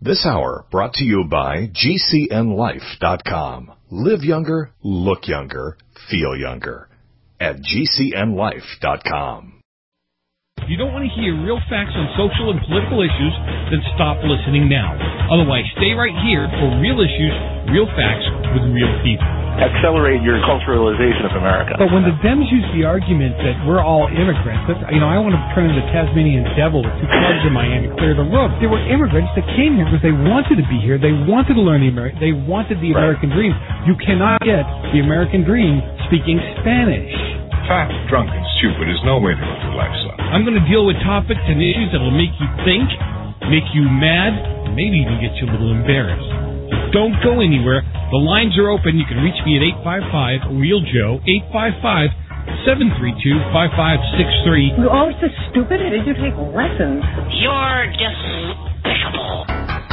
This hour brought to you by GCNLife.com. Live younger, look younger, feel younger. At GCNLife.com. If you don't want to hear real facts on social and political issues, then stop listening now. Otherwise, stay right here for real issues, real facts with real people. Accelerate your culturalization of America. But when the Dems use the argument that we're all immigrants, I want to turn into the Tasmanian devil with two clubs in my hand and clear the road. They were immigrants that came here because they wanted to be here. They wanted to learn they wanted the American dream. You cannot get the American dream speaking Spanish. Fat, drunk, and stupid is no way to live your life, son. I'm going to deal with topics and issues that will make you think, make you mad, and maybe even get you a little embarrassed. So don't go anywhere. The lines are open. You can reach me at 855-REAL-JOE, 855-732-5563. You're always so stupid. How did you take lessons? You're despicable.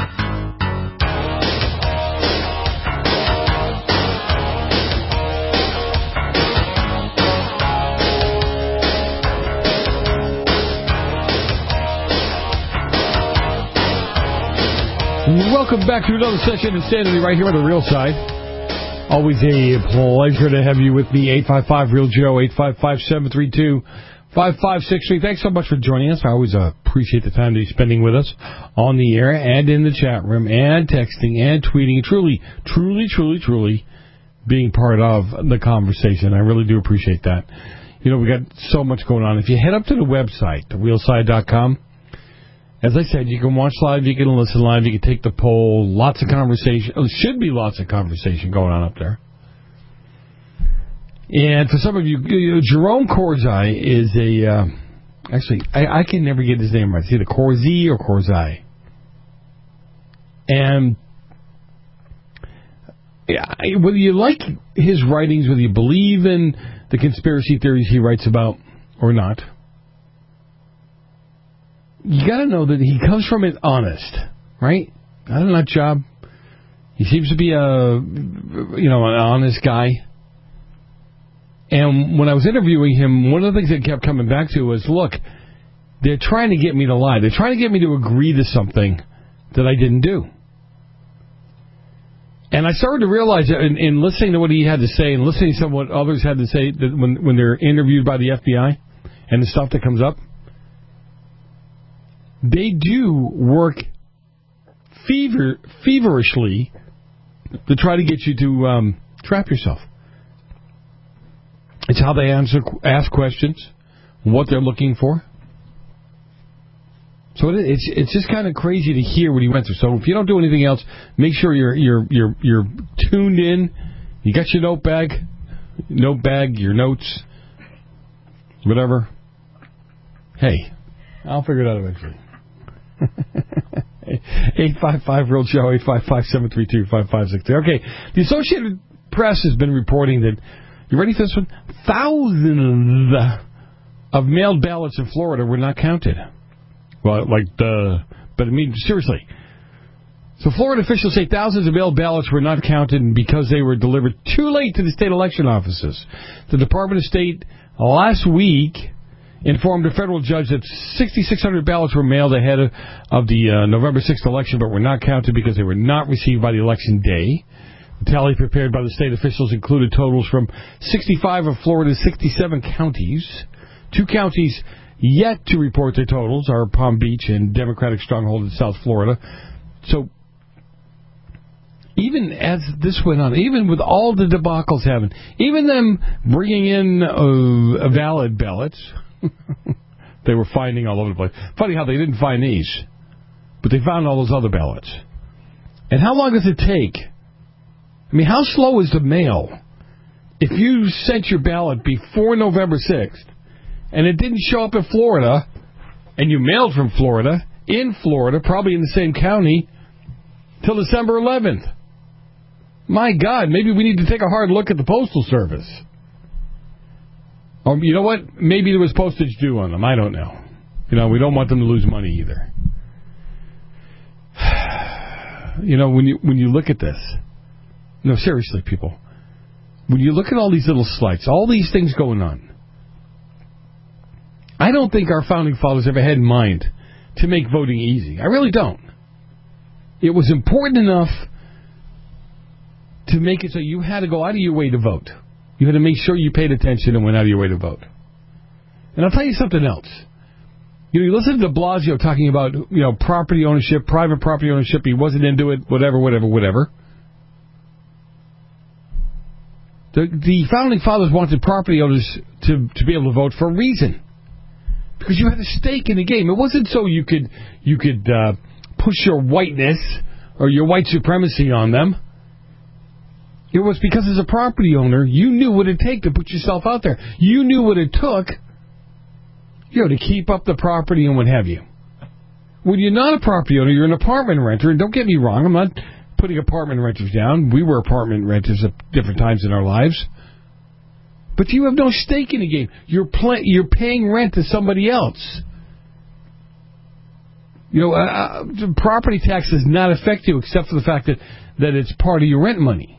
Welcome back to another session of Insanity right here on the Real Side. Always a pleasure to have you with me. 855-REAL-JOE, 855-732-5563. Thanks so much for joining us. I always appreciate the time that you're spending with us on the air and in the chat room and texting and tweeting. Truly being part of the conversation. I really do appreciate that. You know, we got so much going on. If you head up to the website, therealside.com, as I said, you can watch live, you can listen live, you can take the poll. Lots of conversation. There should be lots of conversation going on up there. And for some of you, Jerome Corzai is a... actually, I can never get his name right. It's either Corzi or Corzai. And whether you like his writings, whether you believe in the conspiracy theories he writes about or not, you got to know that he comes from it honest, right? Got a nut job. He seems to be an honest guy. And when I was interviewing him, one of the things that kept coming back to was, look, they're trying to get me to lie. They're trying to get me to agree to something that I didn't do. And I started to realize that in listening to what he had to say and listening to what others had to say that when they're interviewed by the FBI and the stuff that comes up, they do work feverishly to try to get you to trap yourself. It's how they ask questions, what they're looking for. So it's just kind of crazy to hear what he went through. So if you don't do anything else, make sure you're tuned in. You got your note bag, your notes, whatever. Hey, I'll figure it out eventually. 855-REAL-JOE, 855-732-5563. Okay, the Associated Press has been reporting that, you ready for this one? Thousands of mailed ballots in Florida were not counted. Well, but I mean, seriously. So Florida officials say thousands of mailed ballots were not counted because they were delivered too late to the state election offices. The Department of State last week informed a federal judge that 6,600 ballots were mailed ahead of the November 6th election, but were not counted because they were not received by the election day. The tally prepared by the state officials included totals from 65 of Florida's 67 counties. 2 counties yet to report their totals are Palm Beach and Democratic stronghold in South Florida. So even as this went on, even with all the debacles happening, even them bringing in valid ballots, they were finding all over the place. Funny how they didn't find these, but they found all those other ballots. And how long does it take? I mean, how slow is the mail? If you sent your ballot before November 6th, and it didn't show up in Florida, and you mailed from Florida, in Florida, probably in the same county, till December 11th. My God, maybe we need to take a hard look at the Postal Service. Or, you know what? Maybe there was postage due on them. I don't know. You know, we don't want them to lose money either. You know, when you look at this, no, seriously, people, when you look at all these little slights, all these things going on, I don't think our founding fathers ever had in mind to make voting easy. I really don't. It was important enough to make it so you had to go out of your way to vote. You had to make sure you paid attention and went out of your way to vote. And I'll tell you something else. You listen to de Blasio talking about, property ownership, private property ownership. He wasn't into it, whatever. The founding fathers wanted property owners to be able to vote for a reason. Because you had a stake in the game. It wasn't so you could push your whiteness or your white supremacy on them. It was because as a property owner, you knew what it'd take to put yourself out there. You knew what it took, to keep up the property and what have you. When you're not a property owner, you're an apartment renter. And don't get me wrong, I'm not putting apartment renters down. We were apartment renters at different times in our lives. But you have no stake in the game. You're paying rent to somebody else. Property tax does not affect you except for the fact that it's part of your rent money.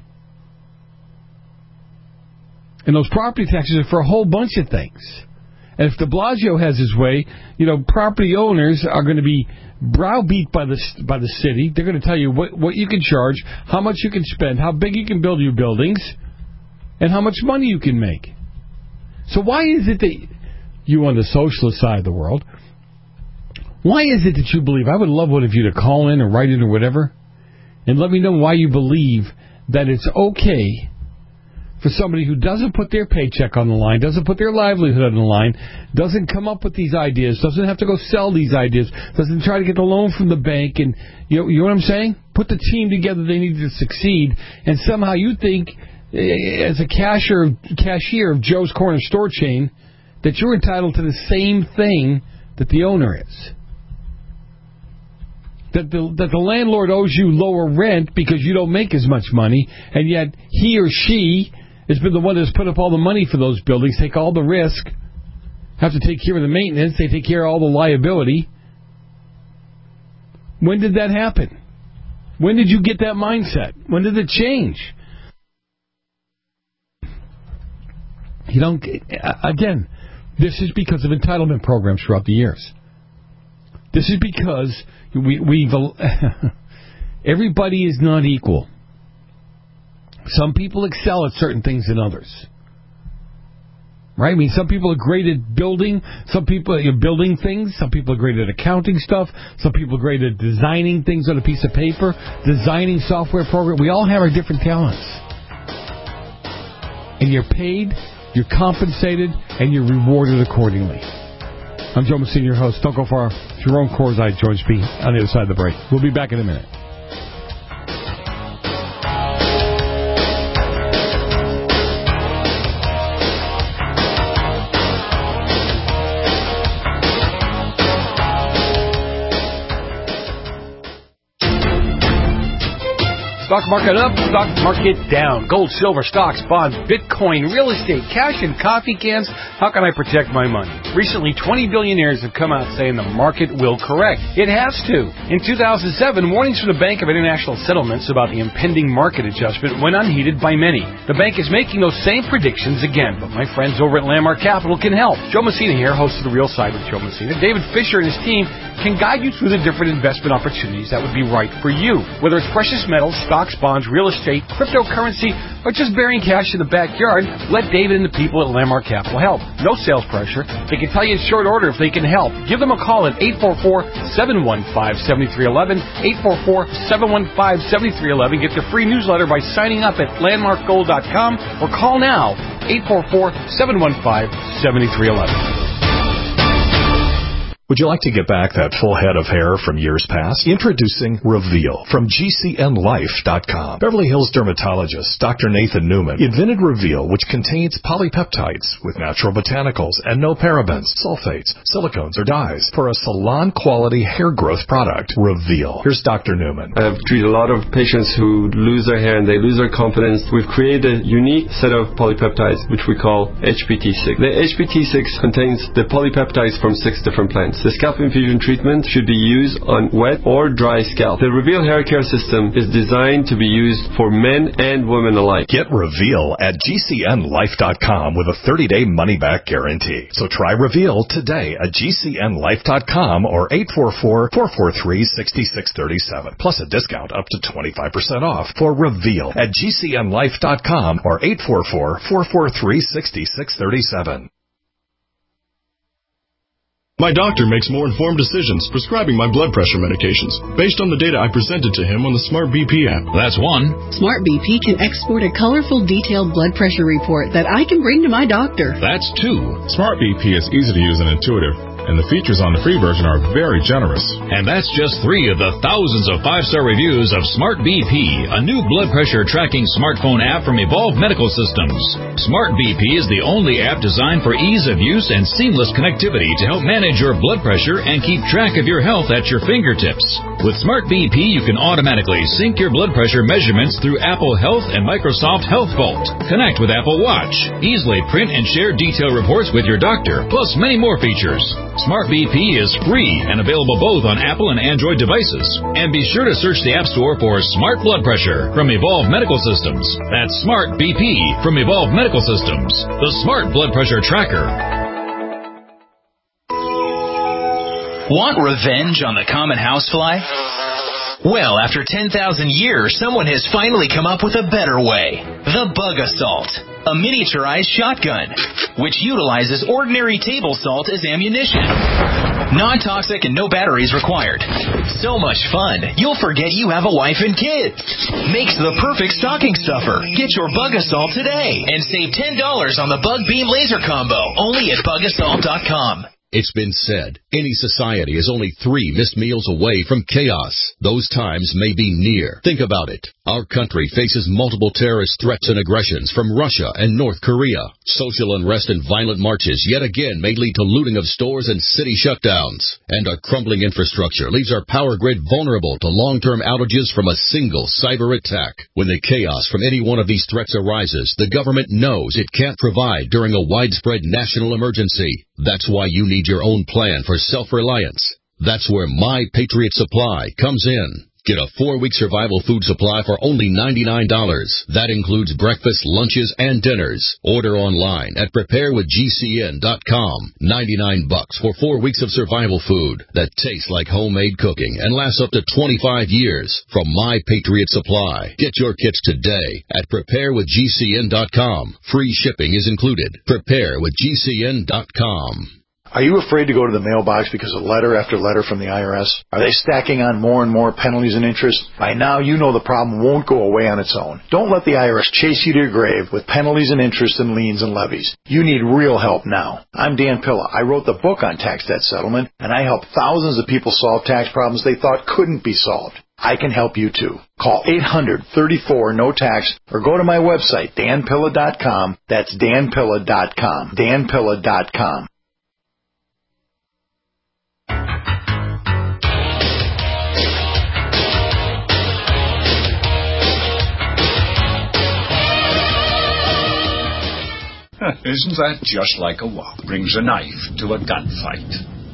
And those property taxes are for a whole bunch of things. And if de Blasio has his way, property owners are going to be browbeat by the city. They're going to tell you what you can charge, how much you can spend, how big you can build your buildings, and how much money you can make. So why is it that you on the socialist side of the world, why is it that you believe, I would love one of you to call in or write in or whatever, and let me know why you believe that it's okay for somebody who doesn't put their paycheck on the line, doesn't put their livelihood on the line, doesn't come up with these ideas, doesn't have to go sell these ideas, doesn't try to get the loan from the bank, and you know what I'm saying? Put the team together they need to succeed, and somehow you think, as a cashier of Joe's Corner Store chain, that you're entitled to the same thing that the owner is. That the landlord owes you lower rent because you don't make as much money, and yet he or she has been the one that's put up all the money for those buildings, take all the risk, have to take care of the maintenance, they take care of all the liability. When did that happen? When did you get that mindset? When did it change? Again, this is because of entitlement programs throughout the years. This is because everybody is not equal. Some people excel at certain things than others. Right? I mean, some people are great at building. Some people are building things. Some people are great at accounting stuff. Some people are great at designing things on a piece of paper, designing software programs. We all have our different talents. And you're paid, you're compensated, and you're rewarded accordingly. I'm Joe Messina, your host. Don't go far. Jerome Corzine joins me on the other side of the break. We'll be back in a minute. Stock market up, stock market down. Gold, silver, stocks, bonds, Bitcoin, real estate, cash, and coffee cans. How can I protect my money? Recently, 20 billionaires have come out saying the market will correct. It has to. In 2007, warnings from the Bank of International Settlements about the impending market adjustment went unheeded by many. The bank is making those same predictions again, but my friends over at Landmark Capital can help. Joe Messina here, host of The Real Side with Joe Messina. David Fisher and his team can guide you through the different investment opportunities that would be right for you. Whether it's precious metals, stocks, bonds, real estate, cryptocurrency, or just burying cash in the backyard, let David and the people at Landmark Capital help. No sales pressure. They can tell you in short order if they can help. Give them a call at 844-715-7311, 844-715-7311. Get their free newsletter by signing up at landmarkgold.com or call now, 844-715-7311. Would you like to get back that full head of hair from years past? Introducing Reveal from GCNLife.com. Beverly Hills dermatologist Dr. Nathan Newman invented Reveal, which contains polypeptides with natural botanicals and no parabens, sulfates, silicones, or dyes for a salon-quality hair growth product. Reveal. Here's Dr. Newman. I've treated a lot of patients who lose their hair and they lose their confidence. We've created a unique set of polypeptides, which we call HPT6. The HPT6 contains the polypeptides from 6 different plants. The scalp infusion treatment should be used on wet or dry scalp. The Reveal hair care system is designed to be used for men and women alike. Get Reveal at GCNlife.com with a 30-day money-back guarantee. So try Reveal today at GCNlife.com or 844-443-6637. Plus a discount up to 25% off for Reveal at GCNlife.com or 844-443-6637. My doctor makes more informed decisions prescribing my blood pressure medications based on the data I presented to him on the Smart BP app. That's one. Smart BP can export a colorful, detailed blood pressure report that I can bring to my doctor. That's two. Smart BP is easy to use and intuitive, and the features on the free version are very generous. And that's just 3 of the thousands of 5-star reviews of Smart BP, a new blood pressure tracking smartphone app from Evolve Medical Systems. Smart BP is the only app designed for ease of use and seamless connectivity to help manage your blood pressure and keep track of your health at your fingertips. With Smart BP, you can automatically sync your blood pressure measurements through Apple Health and Microsoft Health Vault. Connect with Apple Watch. Easily print and share detailed reports with your doctor, plus many more features. Smart BP is free and available both on Apple and Android devices. And be sure to search the App Store for Smart Blood Pressure from Evolve Medical Systems. That's Smart BP from Evolve Medical Systems, the Smart Blood Pressure Tracker. Want revenge on the common housefly? Well, after 10,000 years, someone has finally come up with a better way. The Bug Assault, a miniaturized shotgun, which utilizes ordinary table salt as ammunition. Non-toxic and no batteries required. So much fun, you'll forget you have a wife and kids. Makes the perfect stocking stuffer. Get your Bug Assault today and save $10 on the Bug Beam Laser Combo, only at BugAssault.com. It's been said, any society is only 3 missed meals away from chaos. Those times may be near. Think about it. Our country faces multiple terrorist threats and aggressions from Russia and North Korea. Social unrest and violent marches yet again may lead to looting of stores and city shutdowns. And our crumbling infrastructure leaves our power grid vulnerable to long-term outages from a single cyber attack. When the chaos from any one of these threats arises, the government knows it can't provide during a widespread national emergency. That's why you need your own plan for self-reliance. That's where My Patriot Supply comes in. Get a 4-week survival food supply for only $99. That includes breakfast, lunches, and dinners. Order online at preparewithgcn.com. $99 for 4 weeks of survival food that tastes like homemade cooking and lasts up to 25 years from My Patriot Supply. Get your kits today at preparewithgcn.com. Free shipping is included. Preparewithgcn.com. Are you afraid to go to the mailbox because of letter after letter from the IRS? Are they stacking on more and more penalties and interest? By now, you know the problem won't go away on its own. Don't let the IRS chase you to your grave with penalties and interest and liens and levies. You need real help now. I'm Dan Pilla. I wrote the book on tax debt settlement, and I help thousands of people solve tax problems they thought couldn't be solved. I can help you too. Call 800-34-NO-TAX or go to my website, danpilla.com. That's danpilla.com. danpilla.com. Isn't that just like a wop? Brings a knife to a gunfight.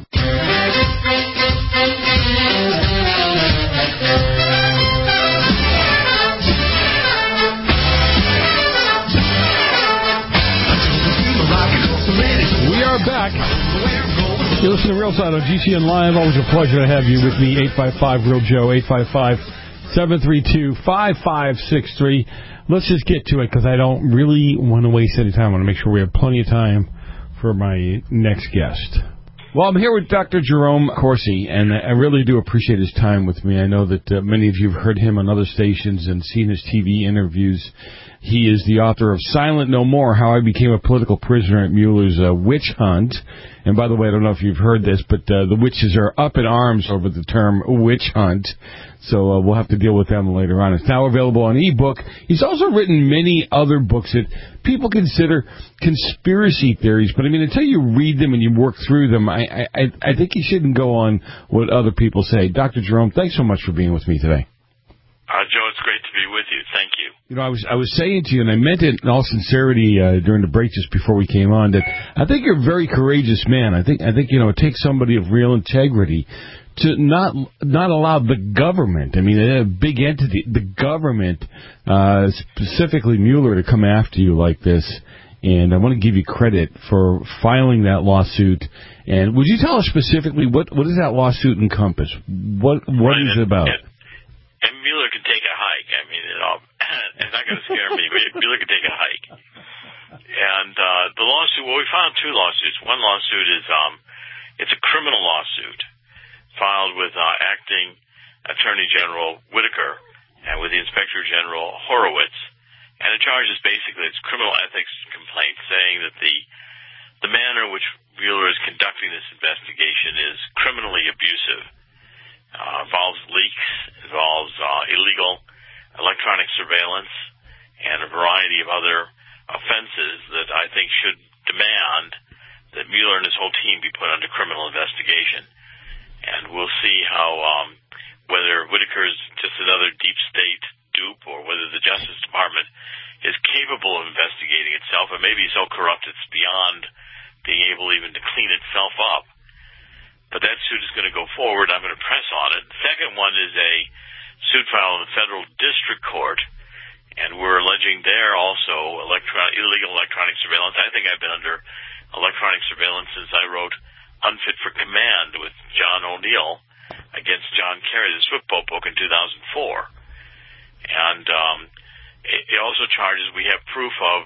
We are back. You listen to Real Side on GCN Live. Always a pleasure to have you with me. 855-REAL-JOE, 855-732-5563. Let's just get to it because I don't really want to waste any time. I want to make sure we have plenty of time for my next guest. Well, I'm here with Dr. Jerome Corsi, and I really do appreciate his time with me. I know that many of you have heard him on other stations and seen his TV interviews. He is the author of Silent No More, How I Became a Political Prisoner at Mueller's Witch Hunt. And by the way, I don't know if you've heard this, but the witches are up in arms over the term witch hunt. So we'll have to deal with them later on. It's now available on ebook. He's also written many other books that people consider conspiracy theories. But, I mean, until you read them and you work through them, I think you shouldn't go on what other people say. Dr. Jerome, thanks so much for being with me today. Joe, it's great to be with you. Thank you. You know, I was saying to you, and I meant it in all sincerity during the break just before we came on, that I think you're a very courageous man. I think it takes somebody of real integrity to not allow the government, I mean, a big entity, the government, specifically Mueller, to come after you like this. And I want to give you credit for filing that lawsuit. And would you tell us specifically what does that lawsuit encompass? What is it about? And Mueller can take a hike. I mean, it's not going to scare me, but Mueller can take a hike. And the lawsuit, well, we filed two lawsuits. One lawsuit is it's a criminal lawsuit filed with acting Attorney General Whitaker and with the Inspector General Horowitz. And the charge is basically it's criminal ethics complaint saying that the manner in which Mueller is conducting this investigation is criminally abusive. Involves leaks, involves illegal electronic surveillance, and a variety of other offenses that I think should demand that Mueller and his whole team be put under criminal investigation. And we'll see how whether Whitaker's just another deep state dupe or whether the Justice Department is capable of investigating itself and maybe so corrupt it's beyond being able even to clean itself up. But that suit is going to go forward. I'm going to press on it. The second one is a suit filed in the federal district court, and we're alleging there also illegal electronic surveillance. I think I've been under electronic surveillance since I wrote Unfit for Command with John O'Neill against John Kerry, the Swiftboat book in 2004. And it also charges we have proof of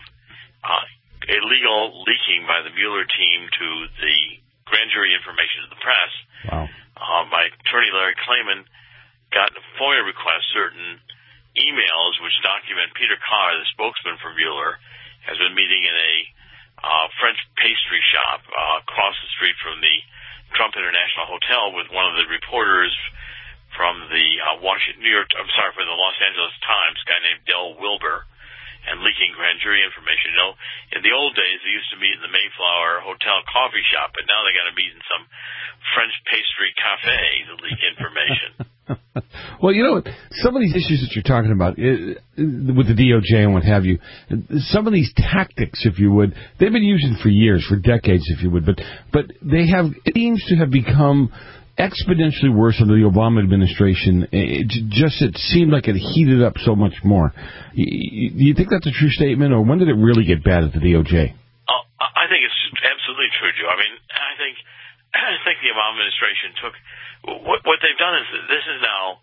illegal leaking by the Mueller team to the grand jury information to the press. Wow. My attorney, Larry Klayman, got a FOIA request, certain emails which document Peter Carr, the spokesman for Mueller, has been meeting in a French pastry shop across the street from the Trump International Hotel with one of the reporters from the from the Los Angeles Times, a guy named Del Wilbur, and leaking grand jury information. You know, in the old days, they used to meet in the Mayflower Hotel coffee shop, but now they got to meet in some French pastry cafe to leak information. Well, you know, some of these issues that you're talking about with the DOJ and what have you, some of these tactics, if you would, they've been using for years, for decades, if you would, but it seems to have become exponentially worse under the Obama administration. It seemed like it heated up so much more. Do you think that's a true statement, or when did it really get bad at the DOJ? I think it's absolutely true, Joe. I mean, I think the Obama administration took what they've done is this is now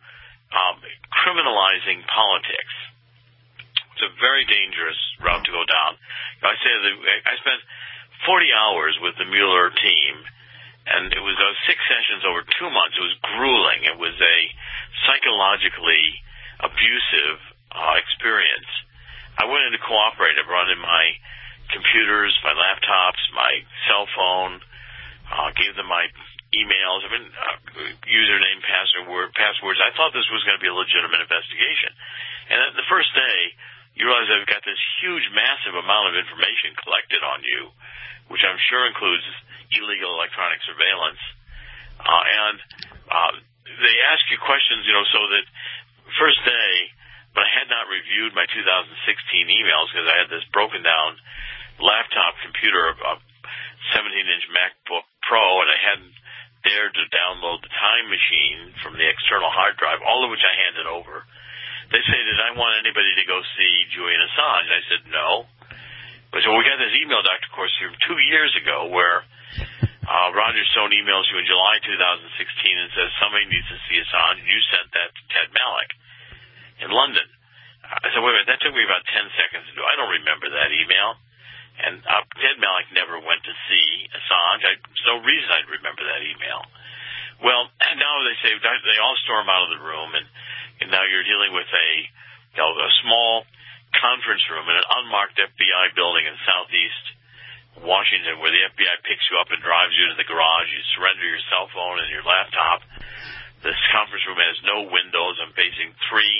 criminalizing politics. It's a very dangerous route to go down. I say I spent 40 hours with the Mueller team. And it was 6 sessions over 2 months. It was grueling. It was a psychologically abusive experience. I went in to cooperate. I brought in my computers, my laptops, my cell phone, gave them my emails, username, passwords. I thought this was going to be a legitimate investigation. And the first day, you realize I've got this huge, massive amount of information collected on you, which I'm sure includes illegal electronic surveillance. And they ask you questions, so that first day, but I had not reviewed my 2016 emails because I had this broken down laptop computer, a 17-inch MacBook Pro, and I hadn't dared to download the Time Machine from the external hard drive, all of which I handed over. They say, did I want anybody to go see Julian Assange? I said, no. But so we got this email, Dr. Corsi, from 2 years ago where Roger Stone emails you in July 2016 and says somebody needs to see Assange. You sent that to Ted Malloch in London. I said, wait a minute, that took me about 10 seconds to do. I don't remember that email. And Ted Malloch never went to see Assange. There's no reason I'd remember that email. Well, and now they say they all storm out of the room, and now you're dealing with a small conference room in an unmarked FBI building in southeast Washington where the FBI picks you up and drives you to the garage. You surrender your cell phone and your laptop. This conference room has no windows. I'm facing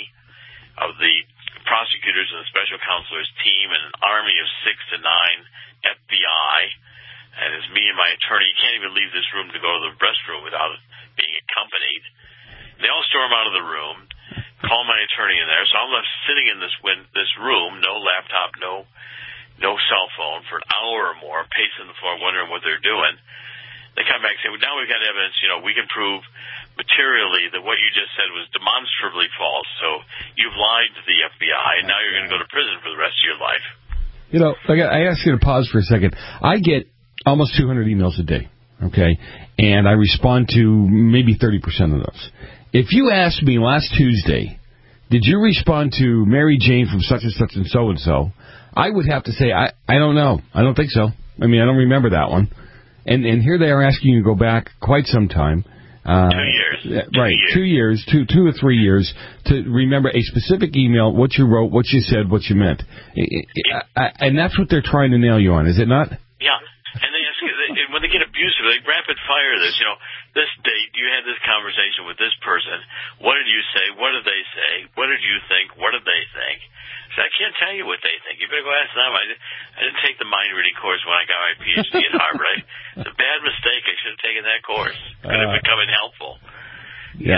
3 of the prosecutors and the special counselor's team and an army of 6 to 9 FBI. And it's me and my attorney. You can't even leave this room to go to the restroom without being accompanied. They all storm out of the room, call my attorney in there, so I'm left sitting in this room, no laptop, no cell phone, for an hour or more, pacing the floor, wondering what they're doing. They come back and say, well, now we've got evidence, we can prove materially that what you just said was demonstrably false, so you've lied to the FBI, and now you're going to go to prison for the rest of your life. I ask you to pause for a second. I get almost 200 emails a day, okay, and I respond to maybe 30% of those. If you asked me last Tuesday, did you respond to Mary Jane from such and such and so-and-so, I would have to say, I don't know. I don't think so. I mean, I don't remember that one. And here they are asking you to go back quite some time. 2 years. Right, 2 years, 2 or 3 years, to remember a specific email, what you wrote, what you said, what you meant. And that's what they're trying to nail you on, is it not? Yeah. And they ask, when they get abusive, they rapid fire this. This date, you had this conversation with this person. What did you say? What did they say? What did you think? What did they think? So I can't tell you what they think. You better go ask them. I didn't take the mind reading course when I got my PhD at Harvard. It's a bad mistake. I should have taken that course. Could have become unhelpful. Yeah.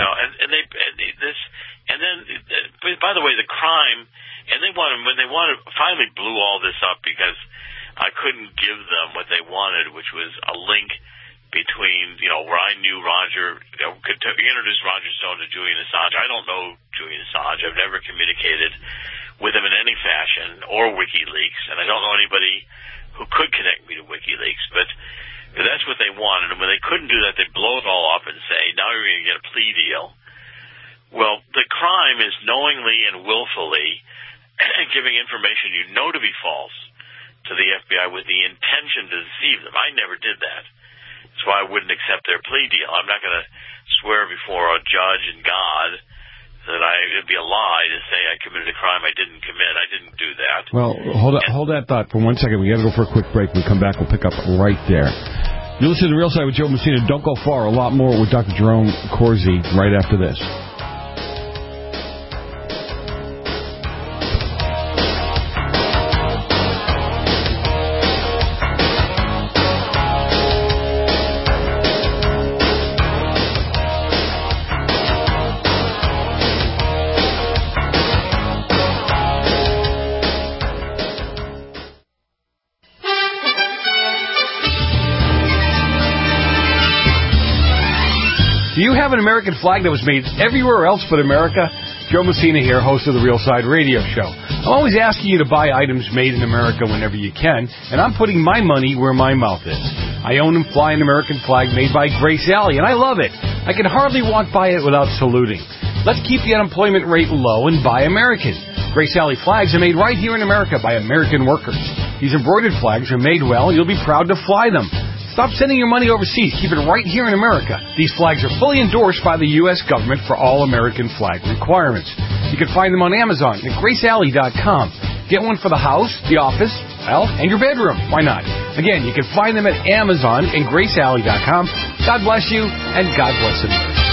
By the way, the crime, and when they finally blew all this up because I couldn't give them what they wanted, which was a link between, where I knew Roger, could introduce Roger Stone to Julian Assange. I don't know Julian Assange. I've never communicated with him in any fashion, or WikiLeaks, and I don't know anybody who could connect me to WikiLeaks, but that's what they wanted. And when they couldn't do that, they blow it all up and say, now you're going to get a plea deal. Well, the crime is knowingly and willfully giving information you know to be false to the FBI with the intention to deceive them. I never did that. That's why I wouldn't accept their plea deal. I'm not going to swear before a judge and God that it'd be a lie to say I committed a crime I didn't commit. I didn't do that. Well, hold that thought for 1 second. We got to go for a quick break. When we come back, we'll pick up right there. You listen to The Real Side with Joe Messina. Don't go far. A lot more with Dr. Jerome Corsi right after this. Do you have an American flag that was made everywhere else but America? Joe Messina here, host of The Real Side Radio Show. I'm always asking you to buy items made in America whenever you can, and I'm putting my money where my mouth is. I own and fly an American flag made by Grace Alley, and I love it. I can hardly walk by it without saluting. Let's keep the unemployment rate low and buy American. Grace Alley flags are made right here in America by American workers. These embroidered flags are made well. You'll be proud to fly them. Stop sending your money overseas. Keep it right here in America. These flags are fully endorsed by the U.S. government for all American flag requirements. You can find them on Amazon at GraceAlley.com. Get one for the house, the office, and your bedroom. Why not? Again, you can find them at Amazon and GraceAlley.com. God bless you, and God bless America.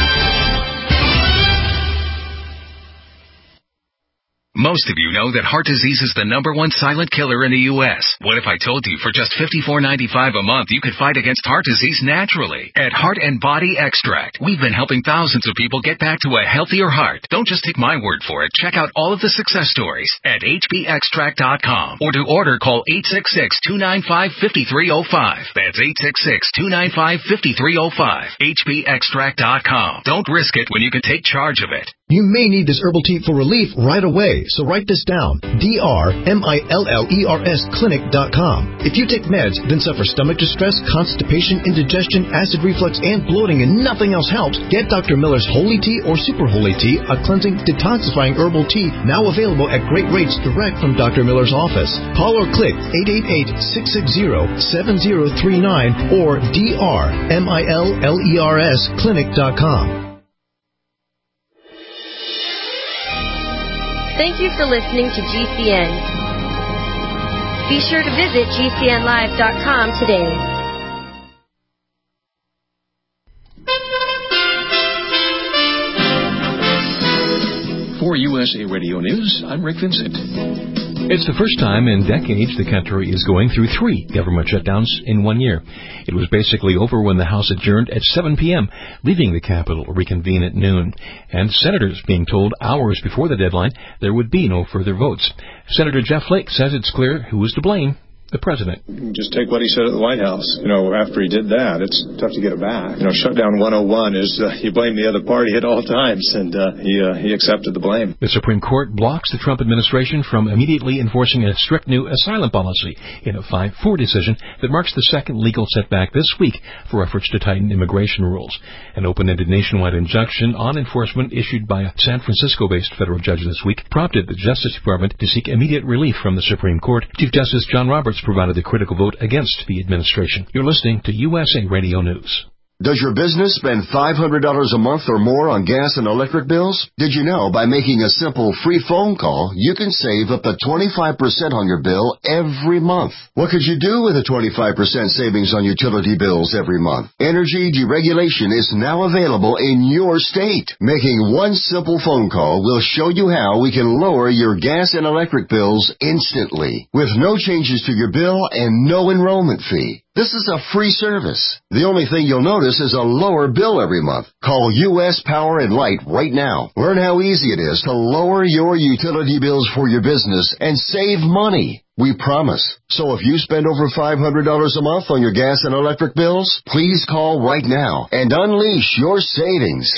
Most of you know that heart disease is the #1 silent killer in the U.S. What if I told you for just $54.95 a month you could fight against heart disease naturally? At Heart and Body Extract, we've been helping thousands of people get back to a healthier heart. Don't just take my word for it. Check out all of the success stories at hbextract.com. Or to order, call 866-295-5305. That's 866-295-5305. hbextract.com. Don't risk it when you can take charge of it. You may need this herbal tea for relief right away, so write this down. drmillers clinic.com. If you take meds, then suffer stomach distress, constipation, indigestion, acid reflux, and bloating, and nothing else helps, get Dr. Miller's Holy Tea or Super Holy Tea, a cleansing, detoxifying herbal tea, now available at great rates direct from Dr. Miller's office. Call or click 888-660-7039 or drmillers clinic.com. Thank you for listening to GCN. Be sure to visit GCNlive.com today. For USA Radio News, I'm Rick Vincent. It's the first time in decades the country is going through 3 government shutdowns in 1 year. It was basically over when the House adjourned at 7 p.m., leaving the Capitol to reconvene at noon. And senators being told hours before the deadline there would be no further votes. Senator Jeff Flake says it's clear who is to blame. The president. Just take what he said at the White House. After he did that, it's tough to get it back. Shutdown 101 is you blame the other party at all times, and he accepted the blame. The Supreme Court blocks the Trump administration from immediately enforcing a strict new asylum policy in a 5-4 decision that marks the second legal setback this week for efforts to tighten immigration rules. An open-ended nationwide injunction on enforcement issued by a San Francisco-based federal judge this week prompted the Justice Department to seek immediate relief from the Supreme Court. Chief Justice John Roberts provided the critical vote against the administration. You're listening to USA Radio News. Does your business spend $500 a month or more on gas and electric bills? Did you know by making a simple free phone call, you can save up to 25% on your bill every month? What could you do with a 25% savings on utility bills every month? Energy deregulation is now available in your state. Making one simple phone call will show you how we can lower your gas and electric bills instantly, with no changes to your bill and no enrollment fee. This is a free service. The only thing you'll notice is a lower bill every month. Call U.S. Power and Light right now. Learn how easy it is to lower your utility bills for your business and save money. We promise. So if you spend over $500 a month on your gas and electric bills, please call right now and unleash your savings.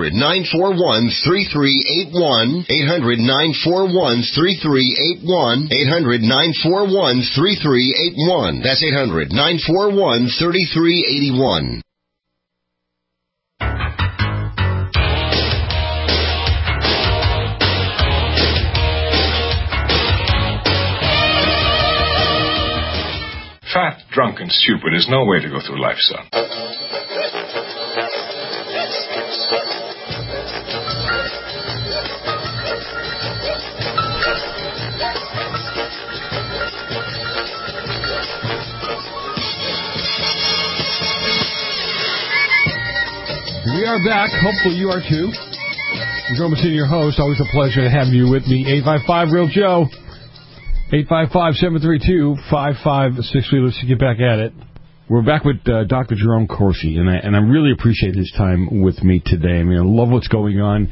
800-941-3381. 800-941-3381. 800-941-3381. That's 800-941-3381. Fat, drunk, and stupid is no way to go through life, son. We are back. Hopefully you are too. Joe Messina, your host. Always a pleasure to have you with me. 855-REAL-JOE. 855-732-5563. Let's get back at it. We're back with Dr. Jerome Corsi, and I really appreciate his time with me today. I mean, I love what's going on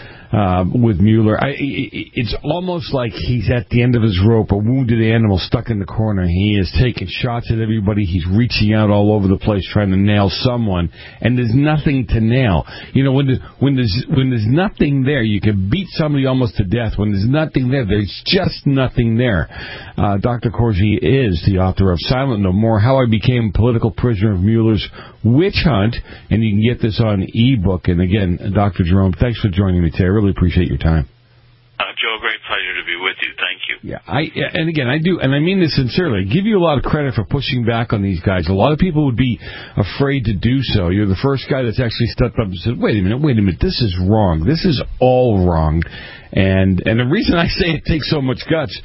with Mueller. It's almost like he's at the end of his rope, a wounded animal stuck in the corner. He is taking shots at everybody. He's reaching out all over the place trying to nail someone, and there's nothing to nail. When there's nothing there, you can beat somebody almost to death. When there's nothing there, there's just nothing there. Dr. Corsi is the author of Silent No More, How I Became a Political Prisoner of Mueller's Witch Hunt, and you can get this on ebook. And again, Dr. Jerome, thanks for joining me today. I really appreciate your time. Joe, great pleasure to be with you. Thank you. And again, I do, and I mean this sincerely. I give you a lot of credit for pushing back on these guys. A lot of people would be afraid to do so. You're the first guy that's actually stepped up and said, wait a minute, this is wrong. This is all wrong. And the reason I say it takes so much guts,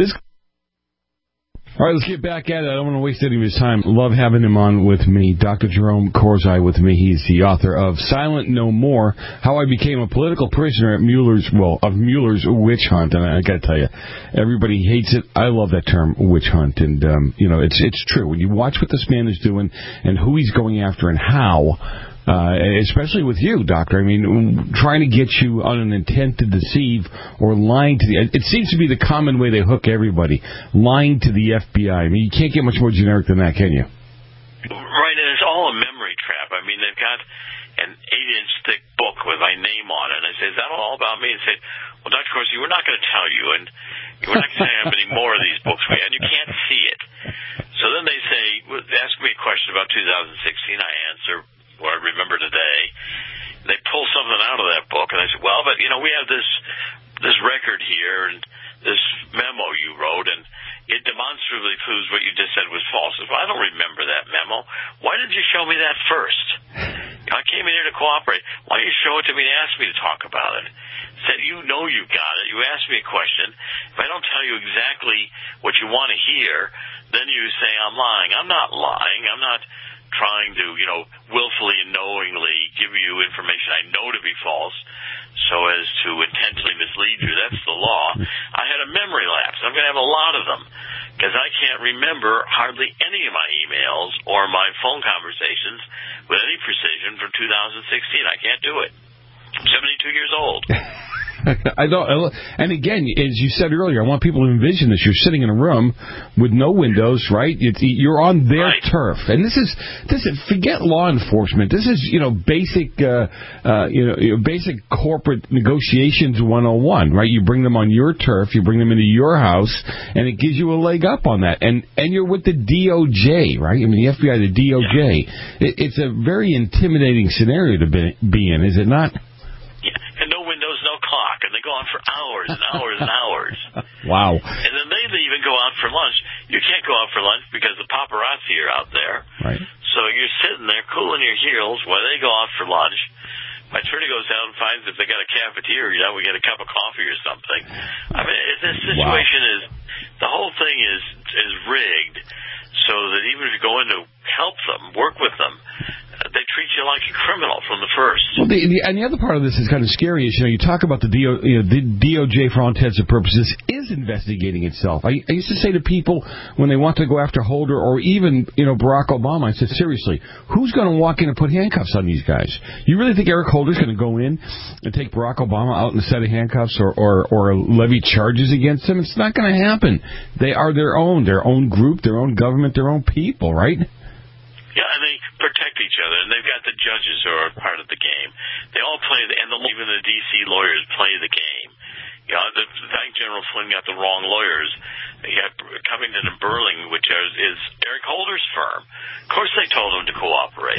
all right, let's get back at it. I don't want to waste any of his time. Love having him on with me. Dr. Jerome Corsi with me. He's the author of Silent No More, How I Became a Political Prisoner at Mueller's Witch Hunt. And I got to tell you, everybody hates it. I love that term, witch hunt. And, it's true. When you watch what this man is doing and who he's going after and how, especially with you, Doctor. I mean, trying to get you on an intent to deceive or lying to it seems to be the common way they hook everybody, lying to the FBI. I mean, you can't get much more generic than that, can you? Right, and it's all a memory trap. I mean, they've got an 8-inch thick book with my name on it, and I say, is that all about me? And say, well, Dr. Corsi, we're not going to tell you, and we're not going to have any more of these books, and you can't see it. So then they say, ask me a question about 2016, I answer what I remember today. They pull something out of that book, and I said, well, but, we have this record here, and this memo you wrote, and it demonstrably proves what you just said was false. Well, I don't remember that memo. Why didn't you show me that first? I came in here to cooperate. Why don't you show it to me and ask me to talk about it? Said, you know you got it. You asked me a question. If I don't tell you exactly what you want to hear, then you say I'm lying. I'm not lying. I'm not trying to, willfully and knowingly give you information I know to be false so as to intentionally mislead you. That's the law. I had a memory lapse. I'm going I have a lot of them, because I can't remember hardly any of my emails or my phone conversations with any precision from 2016. I can't do it. I'm 72 years old. I know, and again, as you said earlier, I want people to envision this. You're sitting in a room with no windows, right? You're on their turf, and this is forget law enforcement. This is basic basic corporate negotiations 101, right? You bring them on your turf, you bring them into your house, and it gives you a leg up on that. And you're with the DOJ, right? I mean, the FBI, the DOJ. Yeah. It's a very intimidating scenario to be in, is it not? And no windows, no clock, and they go on for hours and hours and hours. Wow. And then they even go out for lunch. You can't go out for lunch because the paparazzi are out there. Right. So you're sitting there cooling your heels while they go out for lunch. My attorney goes down and finds if they got a cafeteria, we get a cup of coffee or something. I mean, this situation is, the whole thing is rigged so that even if you go in to help them, work with them, they treat you like a criminal from the first. Well, and the other part of this is kind of scary. Is you talk about the DOJ, for all intents and purposes, is investigating itself. I used to say to people when they want to go after Holder or even Barack Obama, I said, seriously, who's going to walk in and put handcuffs on these guys? You really think Eric Holder's going to go in and take Barack Obama out in a set of handcuffs or levy charges against him? It's not going to happen. They are their own group, their own government, their own people, right? Yeah, and they protect each other, and they've got the judges who are part of the game. They all play, even the D.C. lawyers play the game. Thank General Flynn got the wrong lawyers. You got Covington and Burling, which is Eric Holder's firm. Of course they told him to cooperate.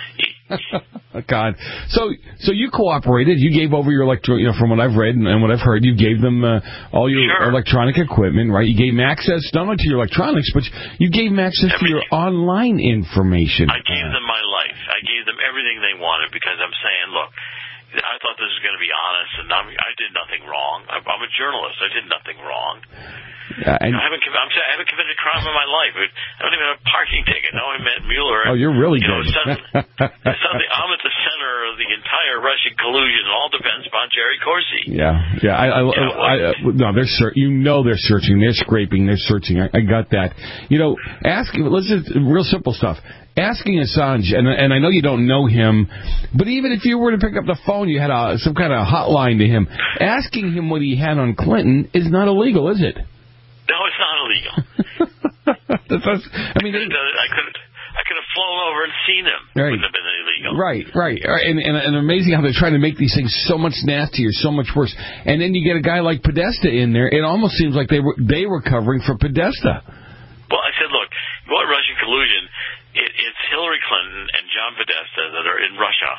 God. So you cooperated. You gave over your from what I've read and what I've heard, you gave them all your electronic equipment, right? You gave them access not only to your electronics, but you gave them access to your online information. I gave them my life. I gave them everything they wanted because I'm saying, look, I thought this was going to be honest, and I did nothing wrong. I'm a journalist. I did nothing wrong. I haven't committed a crime in my life. I don't even have a parking ticket. Now I met Mueller. Oh, you're really good. Suddenly I'm at the center of the entire Russian collusion. It all depends upon Jerry Corsi. Yeah. No, they're they're searching. They're scraping. They're searching. I got that. Let's just real simple stuff. Asking Assange, and I know you don't know him, but even if you were to pick up the phone, you had some kind of hotline to him. Asking him what he had on Clinton is not illegal, is it? No, it's not illegal. I could have flown over and seen him. Right. It wouldn't have been illegal. Right. And amazing how they're trying to make these things so much nastier, so much worse. And then you get a guy like Podesta in there. It almost seems like they were covering for Podesta. Well, I said, look, what Russian collusion? It's Hillary Clinton and John Podesta that are in Russia,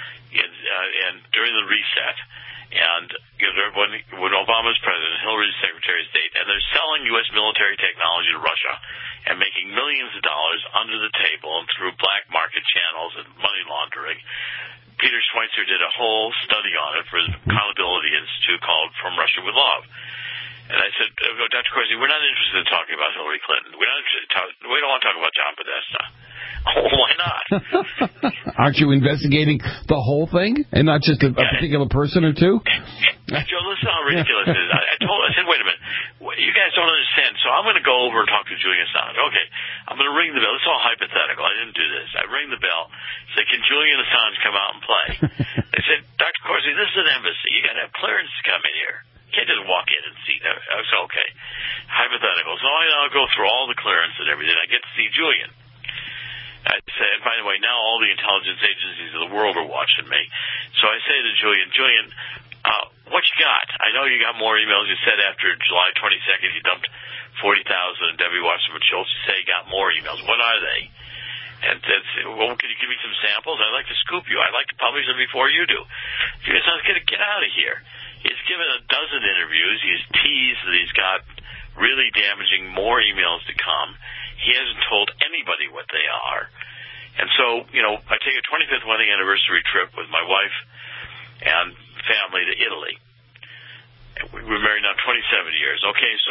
and during the reset, and when Obama's president, Hillary's Secretary of State, and they're selling U.S. military technology to Russia and making millions of dollars under the table and through black market channels and money laundering. Peter Schweitzer did a whole study on it for his Accountability Institute called From Russia with Love. And I said, Dr. Corsi, we're not interested in talking about Hillary Clinton. We don't want to talk about John Podesta. Oh, why not? Aren't you investigating the whole thing and not just a particular person or two? Joe, listen how ridiculous it is. I said, wait a minute. You guys don't understand. So I'm going to go over and talk to Julian Assange. Okay, I'm going to ring the bell. It's all hypothetical. I didn't do this. I rang the bell. Say, can Julian Assange come out and play? They said, Dr. Corsi, this is an embassy. You got to have clearance to come in here. You can't just walk in and see. I said, okay. Hypothetical. So I'll go through all the clearance and everything. I get to see Julian. I say, and by the way, now all the intelligence agencies of the world are watching me. So I say to Julian, what you got? I know you got more emails. You said after July 22nd you dumped 40,000 and Debbie Wasserman Schultz. You say you got more emails. What are they? And well, can you give me some samples? I'd like to scoop you. I'd like to publish them before you do. Julian says, get out of here. He's given a dozen interviews. He's teased that he's got really damaging more emails to come. He hasn't told anybody what they are. And so, I take a 25th wedding anniversary trip with my wife and family to Italy. We're married now 27 years. Okay, so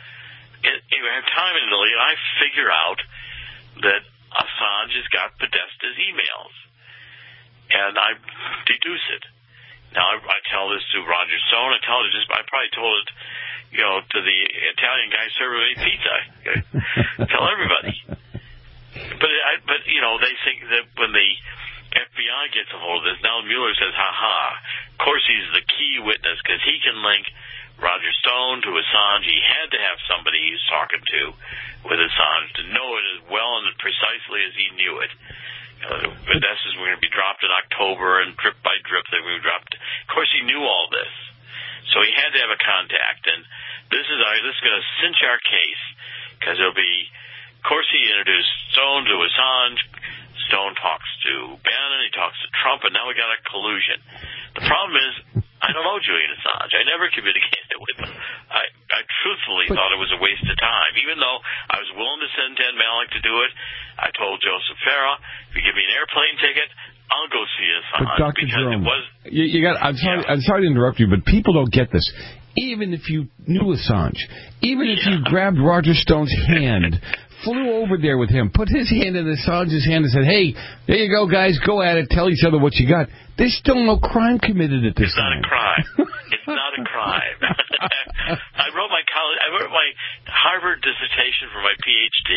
we have time in Italy, and I figure out that Assange has got Podesta's emails. And I deduce it. Now, I tell this to Roger Stone. I probably told it, to the Italian guy serving me pizza. Tell everybody. But they think that when the FBI gets a hold of this, now Mueller says, of course he's the key witness because he can link Roger Stone to Assange. He had to have somebody he's talking to with Assange to know it as well and as precisely as he knew it. Odessa's were going to be dropped in October, and drip by drip they were dropped. Of course, he knew all this, so he had to have a contact. And this is going to cinch our case because it'll be. Of course, he introduced Stone to Assange. Stone talks to Bannon. He talks to Trump, and now we got a collusion. The problem is, I don't know Julian Assange. I never communicated with him. I truthfully thought it was a waste of time. Even though I was willing to send Ted Malloch to do it, I told Joseph Farah, if you give me an airplane ticket, I'll go see Assange. But Dr. Jerome, I'm sorry to interrupt you, but people don't get this. Even if you knew Assange, even if you grabbed Roger Stone's hand, flew over there with him, put his hand in Assange's hand and said, hey, there you go, guys, go at it, tell each other what you got. There's still no crime committed at this time. It's not a crime. It's not a crime. I wrote my Harvard dissertation for my PhD,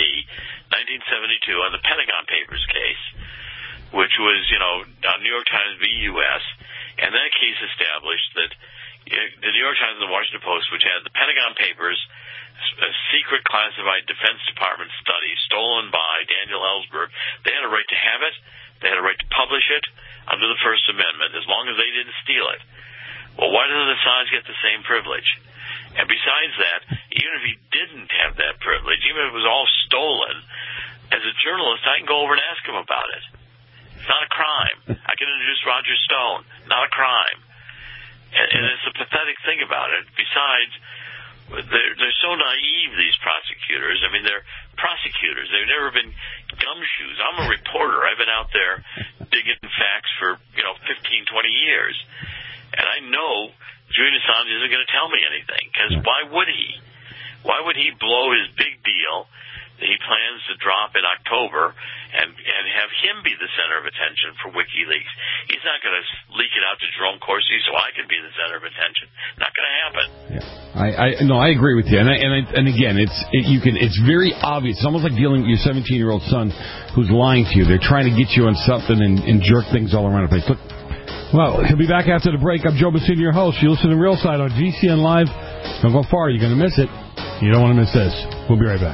1972, on the Pentagon Papers case, which was, New York Times v. U.S., and that case established that the New York Times and the Washington Post, which had the Pentagon Papers, a secret classified Defense Department study stolen by Daniel Ellsberg, they had a right to have it. They had a right to publish it under the First Amendment, as long as they didn't steal it. Well, why doesn't Assange get the same privilege? And besides that, even if he didn't have that privilege, even if it was all stolen, as a journalist, I can go over and ask him about it. It's not a crime. I can introduce Roger Stone. Not a crime. And it's a pathetic thing about it. Besides, they're so naive, these prosecutors. I mean, they're prosecutors. They've never been gumshoes. I'm a reporter. I've been out there digging facts for, 15, 20 years. And I know Julian Assange isn't going to tell me anything, because why would he? Why would he blow his big deal that he plans to drop in October and have him be the center of attention for WikiLeaks? He's not going to leak it out to Jerome Corsi so I can be the center of attention. Not going to happen. Yeah. I agree with you. And again, it's very obvious. It's almost like dealing with your 17-year-old son who's lying to you. They're trying to get you on something and jerk things all around the place. Look, well, he'll be back after the break. I'm Joe Bassini, your host. You listen to Real Side on GCN Live. Don't go far. You're going to miss it. You don't want to miss this. We'll be right back.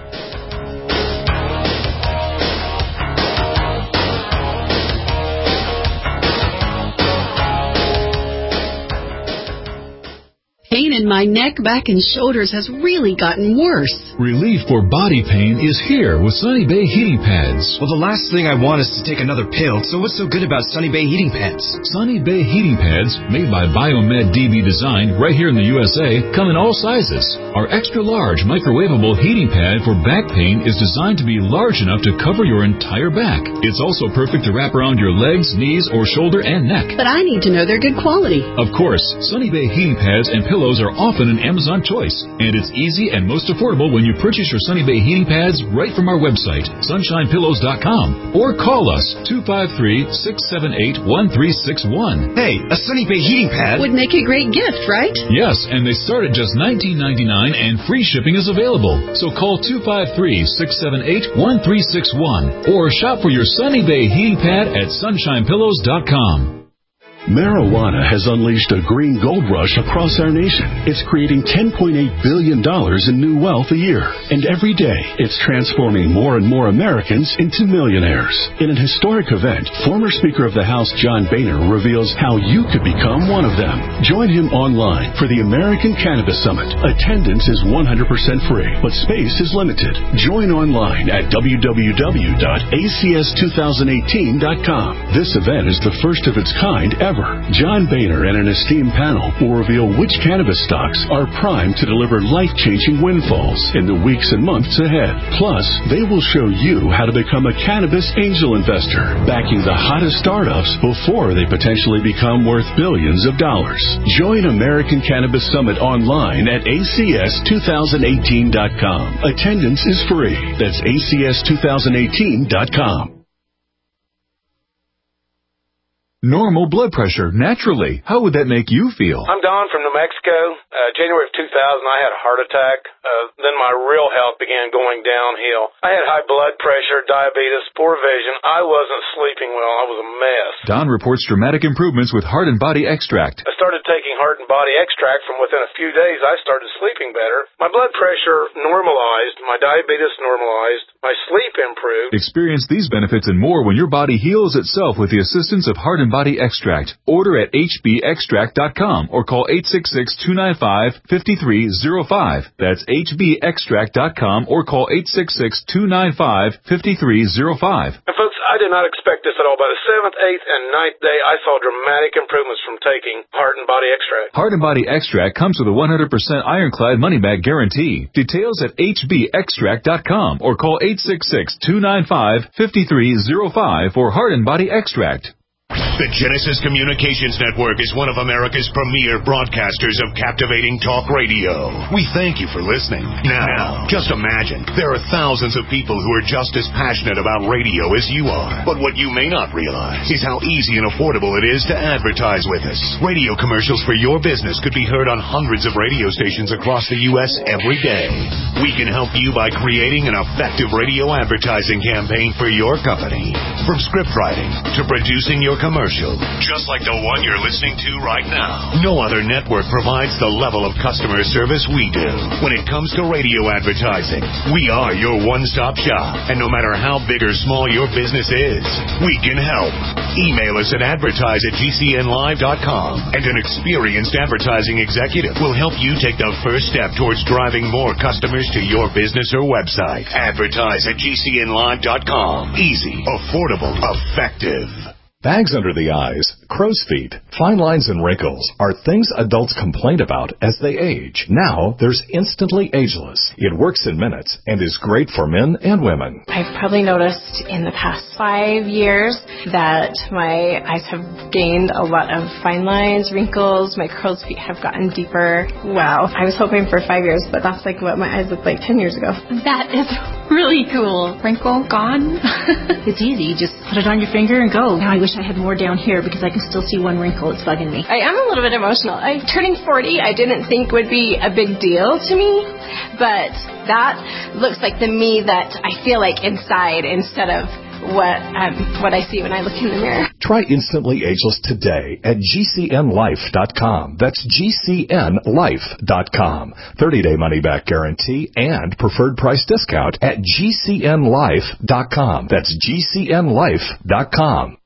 Pain in my neck, back, and shoulders has really gotten worse. Relief for body pain is here with Sunny Bay Heating Pads. Well, the last thing I want is to take another pill, so what's so good about Sunny Bay Heating Pads? Sunny Bay Heating Pads, made by Biomed DB Design right here in the USA, come in all sizes. Our extra-large microwavable heating pad for back pain is designed to be large enough to cover your entire back. It's also perfect to wrap around your legs, knees, or shoulder and neck. But I need to know they're good quality. Of course, Sunny Bay Heating Pads and pillows are often an Amazon choice, and it's easy and most affordable when you purchase your Sunny Bay Heating Pads right from our website, sunshinepillows.com, or call us 253-678-1361. Hey, a Sunny Bay Heating Pad would make a great gift, right? Yes, and they start at just $19.99, and free shipping is available. So call 253-678-1361, or shop for your Sunny Bay Heating Pad at sunshinepillows.com. Marijuana has unleashed a green gold rush across our nation. It's creating $10.8 billion in new wealth a year. And every day, it's transforming more and more Americans into millionaires. In an historic event, former Speaker of the House John Boehner reveals how you could become one of them. Join him online for the American Cannabis Summit. Attendance is 100% free, but space is limited. Join online at www.acs2018.com. This event is the first of its kind ever. John Boehner and an esteemed panel will reveal which cannabis stocks are primed to deliver life-changing windfalls in the weeks and months ahead. Plus, they will show you how to become a cannabis angel investor, backing the hottest startups before they potentially become worth billions of dollars. Join American Cannabis Summit online at acs2018.com. Attendance is free. That's acs2018.com. Normal blood pressure, naturally. How would that make you feel? I'm Don from New Mexico. January of 2000, I had a heart attack. Then my real health began going downhill. I had high blood pressure, diabetes, poor vision. I wasn't sleeping well. I was a mess. Don reports dramatic improvements with Heart and Body Extract. I started taking Heart and Body Extract. From within a few days, I started sleeping better. My blood pressure normalized. My diabetes normalized. My sleep improved. Experience these benefits and more when your body heals itself with the assistance of Heart and Body Extract. Order at hbextract.com or call 866-295-5305. That's hbextract.com or call 866-295-5305. And folks, I did not expect this at all. By the 7th, 8th, and 9th day, I saw dramatic improvements from taking Heart and Body Extract. Heart and Body Extract comes with a 100% ironclad money-back guarantee. Details at hbextract.com or call 866-295-5305 for Heart and Body Extract. The Genesis Communications Network is one of America's premier broadcasters of captivating talk radio. We thank you for listening. Now, just imagine, there are thousands of people who are just as passionate about radio as you are. But what you may not realize is how easy and affordable it is to advertise with us. Radio commercials for your business could be heard on hundreds of radio stations across the U.S. every day. We can help you by creating an effective radio advertising campaign for your company. From script writing to producing your commercial, just like the one you're listening to right now. No other network provides the level of customer service we do. When it comes to radio advertising, we are your one-stop shop. And no matter how big or small your business is, we can help. Email us at advertise@gcnlive.com, and an experienced advertising executive will help you take the first step towards driving more customers to your business or website. Advertise@gcnlive.com. Easy, affordable, effective. Bags under the eyes, crow's feet, fine lines and wrinkles are things adults complain about as they age. Now, there's Instantly Ageless. It works in minutes and is great for men and women. I've probably noticed in the past 5 years that my eyes have gained a lot of fine lines, wrinkles, my crow's feet have gotten deeper. Wow. I was hoping for 5 years, but that's like what my eyes looked like 10 years ago. That is really cool. Wrinkle gone. It's easy. Just put it on your finger and go. Now I wish I had more down here because I can still see one wrinkle. It's bugging me. I am a little bit emotional. Turning 40, I didn't think would be a big deal to me, but that looks like the me that I feel like inside instead of what I see when I look in the mirror. Try Instantly Ageless today at GCNlife.com. That's GCNlife.com. 30-day money-back guarantee and preferred price discount at GCNlife.com. That's GCNlife.com.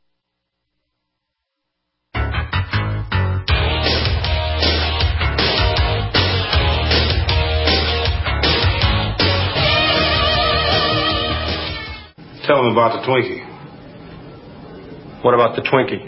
Tell them about the Twinkie. What about the Twinkie?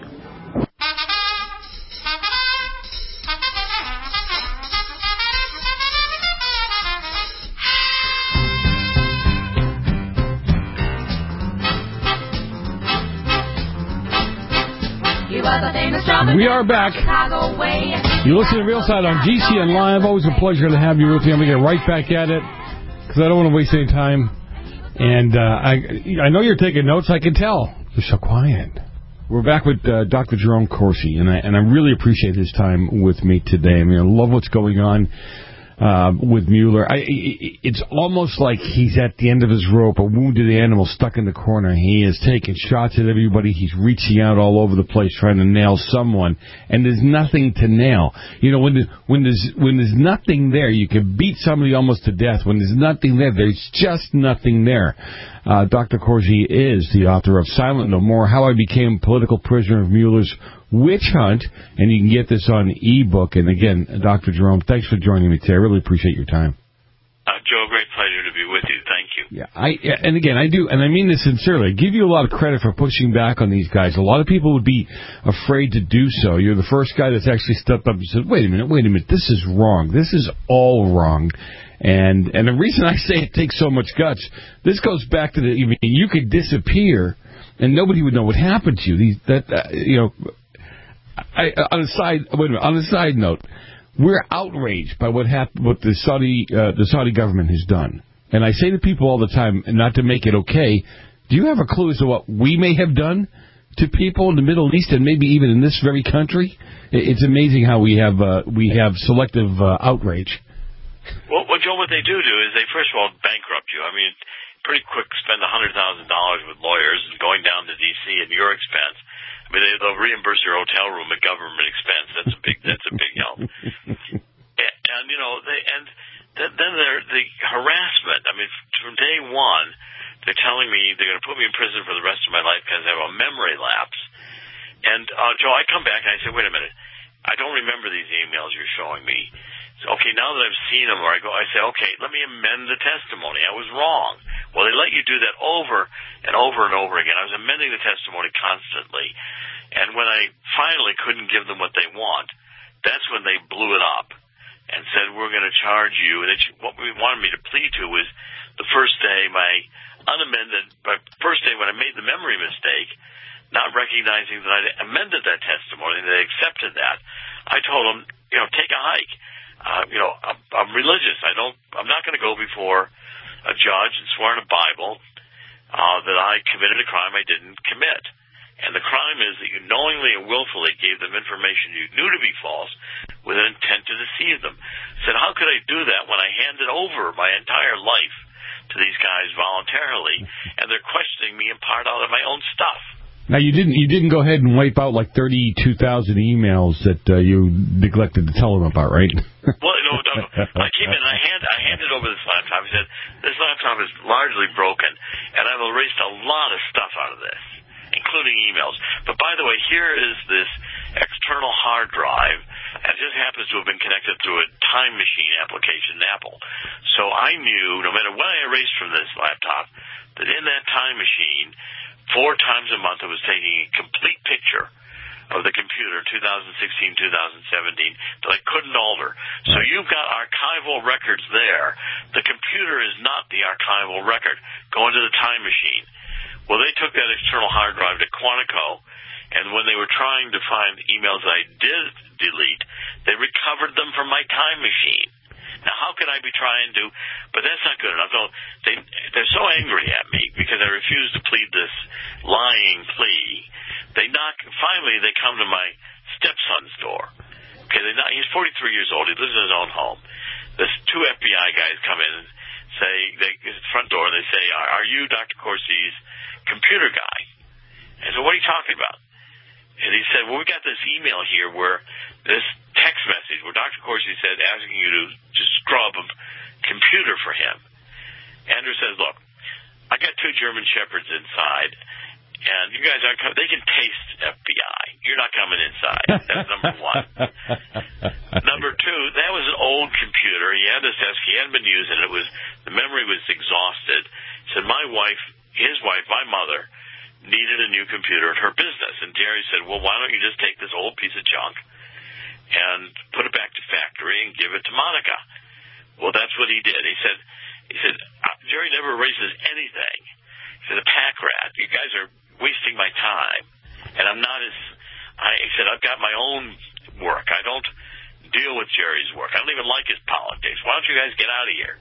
We are back. You listen to Real Side on GCN Live. Always a pleasure to have you with me. I'm going to get right back at it because I don't want to waste any time. And I know you're taking notes. I can tell. You're so quiet. We're back with Dr. Jerome Corsi, and I really appreciate his time with me today. I mean, I love what's going on with Mueller. It's almost like he's at the end of his rope, a wounded animal stuck in the corner. He is taking shots at everybody. He's reaching out all over the place trying to nail someone, and there's nothing to nail. You know, when there's nothing there, you can beat somebody almost to death. When there's nothing there, there's just nothing there. Dr. Corsi is the author of Silent No More, How I Became Political Prisoner of Mueller's Witch Hunt, and you can get this on ebook. And again, Dr. Jerome, thanks for joining me today. I really appreciate your time. Joe, great pleasure to be with you. Thank you. Yeah, and again, I do, and I mean this sincerely. I give you a lot of credit for pushing back on these guys. A lot of people would be afraid to do so. You're the first guy that's actually stepped up and said, wait a minute, this is wrong. This is all wrong. And the reason I say it takes so much guts, this goes back to you could disappear and nobody would know what happened to you. On a side note, we're outraged by what happened, what the Saudi government has done. And I say to people all the time, and not to make it okay, do you have a clue as to what we may have done to people in the Middle East and maybe even in this very country? It's amazing how we have selective outrage. Well, Joe, what they do is they first of all bankrupt you. I mean, pretty quick spend $100,000 with lawyers and going down to D.C. at your expense. I mean, they'll reimburse your hotel room at government expense. That's a big help. And you know, then the harassment. I mean, from day one, they're telling me they're going to put me in prison for the rest of my life because I have a memory lapse. And, Joe, I come back and I say, wait a minute. I don't remember these emails you're showing me. So, okay, now that I've seen them, I say, okay, let me amend the testimony. I was wrong. Well, they let you do that over and over and over again. I was amending the testimony constantly. And when I finally couldn't give them what they want, that's when they blew it up and said, we're going to charge you. And what we wanted me to plead to was the first day, my first day when I made the memory mistake, not recognizing that I amended that testimony, and they accepted that. I told them, take a hike. I'm religious. I'm not going to go before a judge and swear in a Bible that I committed a crime I didn't commit. And the crime is that you knowingly and willfully gave them information you knew to be false with an intent to deceive them. I said, how could I do that when I handed over my entire life to these guys voluntarily, and they're questioning me in part out of my own stuff? Now, you didn't go ahead and wipe out like 32,000 emails that you neglected to tell them about, right? Well, no. I came in and I handed over this laptop. I said, this laptop is largely broken, and I've erased a lot of stuff out of this, including emails. But by the way, here is this external hard drive, and it just happens to have been connected through a time machine application in Apple. So I knew, no matter what I erased from this laptop, that in that time machine, 4 times a month, I was taking a complete picture of the computer, 2016, 2017, that I couldn't alter. So you've got archival records there. The computer is not the archival record. Go into the time machine. Well, they took that external hard drive to Quantico, and when they were trying to find emails I did delete, they recovered them from my time machine. Now, how could I be trying to... But that's not good enough. So they're so angry at me because I refused to plead this lying plea. Finally, they come to my stepson's door. Okay, he's 43 years old. He lives in his own home. There's 2 FBI guys come in and say, front door, and they say, are you Dr. Corsi's computer guy? I said, what are you talking about? And he said, well, we got this email here where this text message where Dr. Corsi said asking you to scrub a computer for him. Andrew says, look, I got 2 German Shepherds inside, and you guys aren't coming. They can taste FBI. You're not coming inside. That's number 1. Number 2, that was an old computer. He had this desk. He hadn't been using it. The memory was exhausted. He said, his wife, my mother, needed a new computer at her business. And Jerry said, well, why don't you just take this old piece of junk and put it back to factory and give it to Monica? Well, that's what he did. He said, Jerry never erases anything. He said, a pack rat. You guys are wasting my time. And he said, I've got my own work. I don't deal with Jerry's work. I don't even like his politics. Why don't you guys get out of here?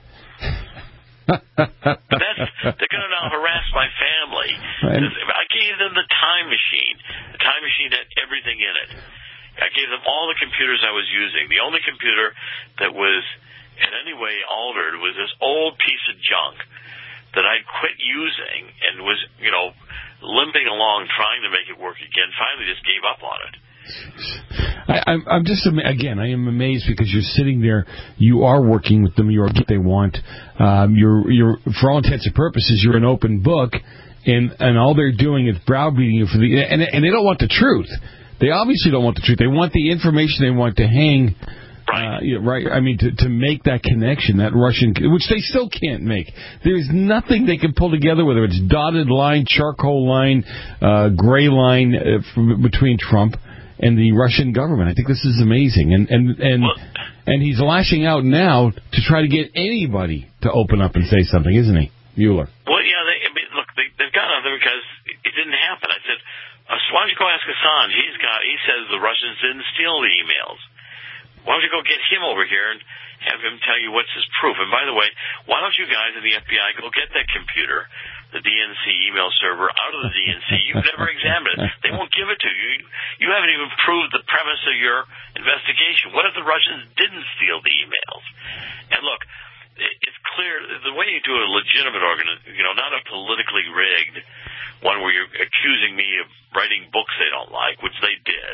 But they're going to now harass my family. I gave them the time machine. The time machine had everything in it. I gave them all the computers I was using. The only computer that was in any way altered was this old piece of junk that I'd quit using and was, limping along trying to make it work again. Finally just gave up on it. I'm just, again, I am amazed because you're sitting there, you are working with them, you're what they want. You're for all intents and purposes, you're an open book, and all they're doing is browbeating you and they don't want the truth. They obviously don't want the truth. They want the information. They want to hang, right? I mean, to make that connection, that Russian, which they still can't make. There's nothing they can pull together, whether it's dotted line, charcoal line, gray line between Trump and the Russian government. I think this is amazing, and he's lashing out now to try to get anybody to open up and say something, isn't he, Mueller? Well, yeah. They've got nothing because it didn't happen. I said, why don't you go ask Hassan? He says the Russians didn't steal the emails. Why don't you go get him over here and have him tell you what's his proof? And by the way, why don't you guys in the FBI go get that computer, the DNC email server out of the DNC. You've never examined it. They won't give it to you. You haven't even proved the premise of your investigation. What if the Russians didn't steal the emails? And look, it's clear the way you do a legitimate not a politically rigged one where you're accusing me of writing books they don't like, which they did.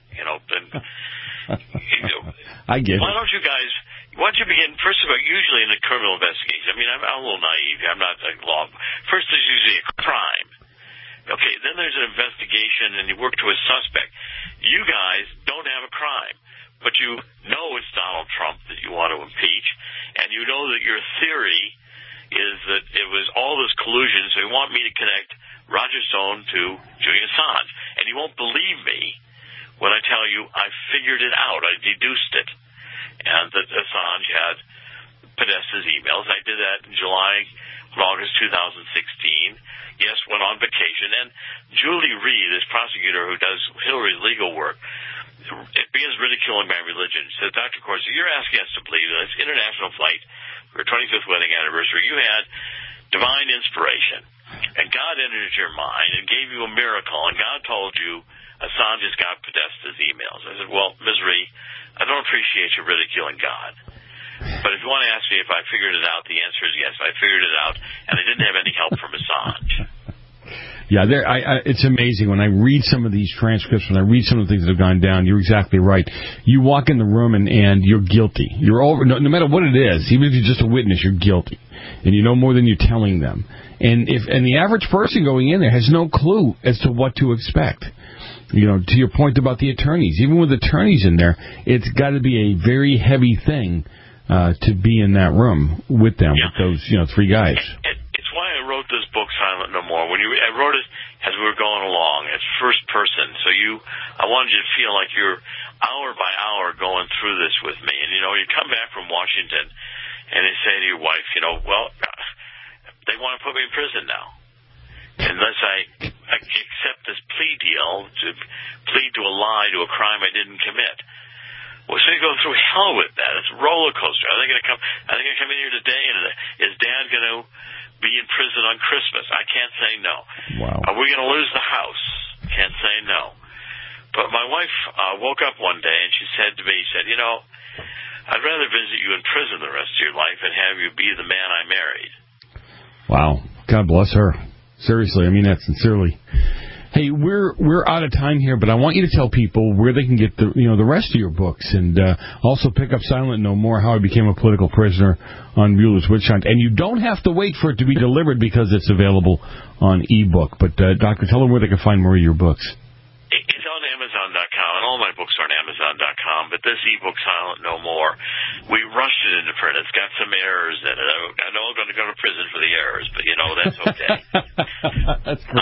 I get it. Why don't you guys? Why don't you begin, first of all, usually in a criminal investigation, I mean, I'm a little naive, I'm not like law, first there's usually a crime. Okay, then there's an investigation and you work to a suspect. You guys don't have a crime, but you know it's Donald Trump that you want to impeach, and you know that your theory is that it was all this collusion, so you want me to connect Roger Stone to Julian Assange. And you won't believe me when I tell you I figured it out, I deduced it. And that Assange had Podesta's emails. I did that in July and August 2016. Yes, went on vacation. And Julie Reed, this prosecutor who does Hillary's legal work, it begins ridiculing my religion. She says, Dr. Corsi, you're asking us to believe that this international flight for your 25th wedding anniversary, you had divine inspiration. And God entered your mind and gave you a miracle. And God told you Assange has got Podesta's emails. I said, well, Ms. Reed, I don't appreciate you ridiculing God. But if you want to ask me if I figured it out, the answer is yes, I figured it out, and I didn't have any help from Assange. Yeah, it's amazing. When I read some of these transcripts, when I read some of the things that have gone down, you're exactly right. You walk in the room and you're guilty. You're over, no matter what it is, even if you're just a witness, you're guilty. And you know more than you're telling them. And the average person going in there has no clue as to what to expect. To your point about the attorneys, even with attorneys in there, it's got to be a very heavy thing to be in that room with them, with those, three guys. It's why I wrote this book, Silent No More. I wrote it as we were going along, as first person. So I wanted you to feel like you're hour by hour going through this with me. And, you come back from Washington and they say to your wife, well, they want to put me in prison now. Unless I accept this plea deal to plead to a lie to a crime I didn't commit. Well, so you go through hell with that. It's a roller coaster. Are they going to come in here today? And is Dad going to be in prison on Christmas? I can't say no. Wow. Are we going to lose the house? Can't say no. But my wife woke up one day and she said to me, I'd rather visit you in prison the rest of your life and have you be the man I married. Wow. God bless her. Seriously, I mean that sincerely. Hey, we're out of time here, but I want you to tell people where they can get the rest of your books, and also pick up Silent No More: How I Became a Political Prisoner on Mueller's Witch Hunt. And you don't have to wait for it to be delivered because it's available on ebook. But Doctor, tell them where they can find more of your books. It's on Amazon.com, and all my books are on Amazon.com, but this ebook, Silent No More, we rushed it into print. It's got some errors in it. I know I'm going to go to prison for the errors, but, that's okay. That's great.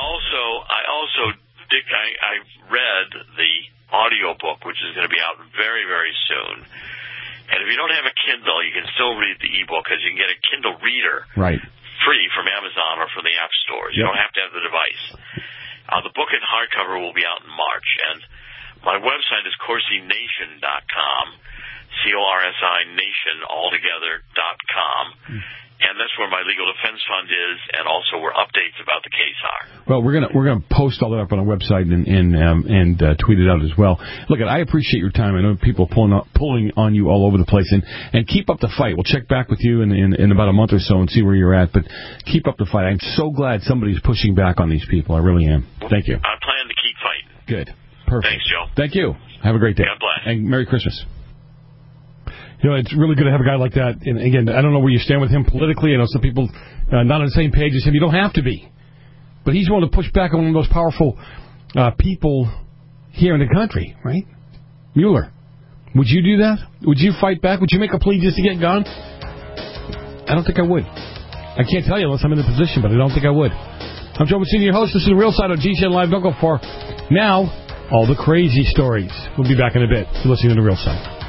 I read the audio book, which is going to be out very, very soon. And if you don't have a Kindle, you can still read the ebook because you can get a Kindle reader free from Amazon or from the app stores. You don't have to have the device. The book in hardcover will be out in March, and my website is CorsiNation.com, CORSI altogether.com, and that's where my legal defense fund is, and also where updates about the case are. Well, we're gonna post all that up on our website and tweet it out as well. Look, I appreciate your time. I know people pulling on you all over the place, and keep up the fight. We'll check back with you in about a month or so and see where you're at. But keep up the fight. I'm so glad somebody's pushing back on these people. I really am. Thank you. I plan to keep fighting. Good. Perfect. Thanks, Joe. Thank you. Have a great day. God bless. And Merry Christmas. It's really good to have a guy like that. And again, I don't know where you stand with him politically. I know some people not on the same page as him. You don't have to be. But he's willing to push back on one of the most powerful people here in the country, right? Mueller. Would you do that? Would you fight back? Would you make a plea just to get gone? I don't think I would. I can't tell you unless I'm in the position, but I don't think I would. I'm Joe Massini, your host. This is The Real Side on GCN Live. Don't go far. Now, all the crazy stories. We'll be back in a bit. You're listening to The Real Side.